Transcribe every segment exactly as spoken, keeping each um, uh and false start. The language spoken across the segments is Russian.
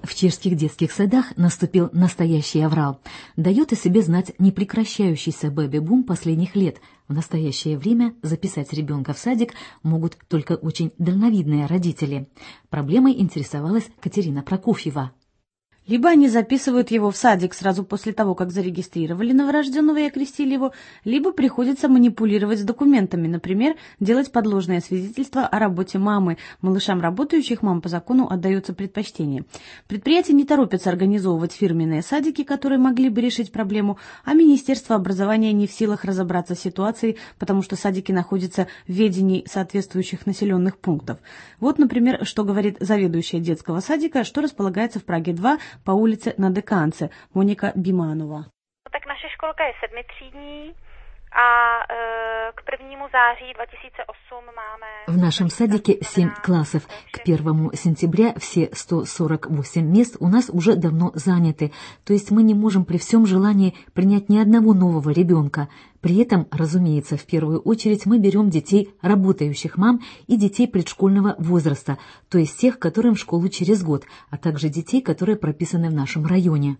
в чешских детских садах наступил настоящий аврал. Дает о себе знать непрекращающийся бэби-бум последних лет. В настоящее время записать ребенка в садик могут только очень дальновидные родители. Проблемой интересовалась Катерина Прокофьева. Либо они записывают его в садик сразу после того, как зарегистрировали новорожденного и окрестили его, либо приходится манипулировать с документами, например, делать подложное свидетельство о работе мамы. Малышам работающих мам по закону отдается предпочтение. Предприятия не торопятся организовывать фирменные садики, которые могли бы решить проблему, а Министерство образования не в силах разобраться с ситуацией, потому что садики находятся в ведении соответствующих населенных пунктов. Вот, например, что говорит заведующая детского садика, что располагается в Праге два, по улице на Деканце, Моника Биманова. Так наша школка je sedmitřídní a к prvnímu září dva tisíce osm máme... В нашем садике семь классов. К первому сентября все сто сорок восемь мест у нас уже давно заняты, то есть мы не можем при всем желании принять ни одного нового ребенка. При этом, разумеется, в первую очередь мы берем детей работающих мам и детей предшкольного возраста, то есть тех, которым в школу через год, а также детей, которые прописаны в нашем районе.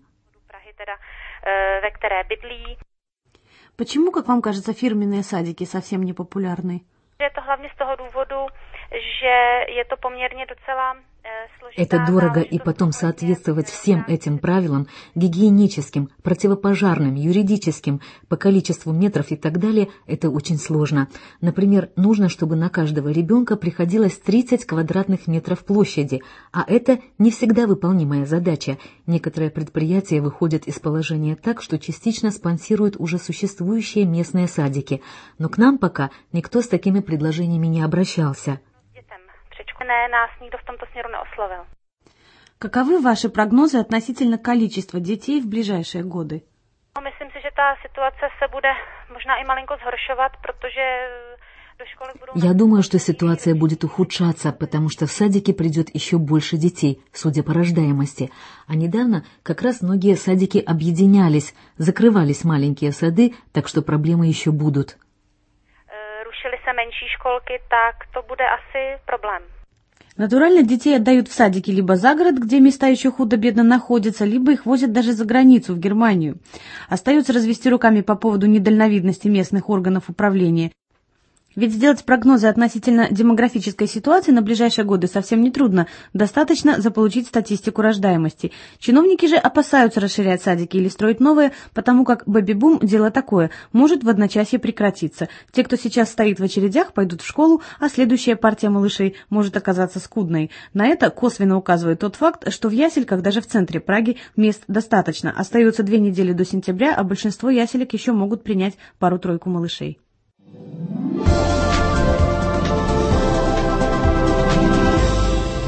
Почему, как вам кажется, фирменные садики совсем не популярны? Это главное с того důvodu, že je to poměrně docela Это дорого, и потом соответствовать всем этим правилам, гигиеническим, противопожарным, юридическим, по количеству метров и так далее, это очень сложно. Например, нужно, чтобы на каждого ребенка приходилось тридцать квадратных метров площади, а это не всегда выполнимая задача. Некоторые предприятия выходят из положения так, что частично спонсируют уже существующие местные садики, но к нам пока никто с такими предложениями не обращался. Nás nikdo v tomto směru neoslovil. Каковы ваши прогнозы относительно количества детей в ближайшие годы? Myslím si, že ta situace se bude možná i malinko zhoršovat, protože do školy budou... Я думаю, что ситуация будет ухудшаться, потому что в садики придет еще больше детей, судя по рождаемости. А недавно как раз многие садики объединялись, закрывались маленькие сады, так что проблемы еще будут. Rušily se menší školky, tak to bude asi problém. Натурально детей отдают в садики либо за город, где места еще худо-бедно находятся, либо их возят даже за границу, в Германию. Остается развести руками по поводу недальновидности местных органов управления. Ведь сделать прогнозы относительно демографической ситуации на ближайшие годы совсем нетрудно, достаточно заполучить статистику рождаемости. Чиновники же опасаются расширять садики или строить новые, потому как бэби-бум – дело такое, может в одночасье прекратиться. Те, кто сейчас стоит в очередях, пойдут в школу, а следующая партия малышей может оказаться скудной. На это косвенно указывает тот факт, что в ясельках даже в центре Праги мест достаточно. Остается две недели до сентября, а большинство яселек еще могут принять пару-тройку малышей.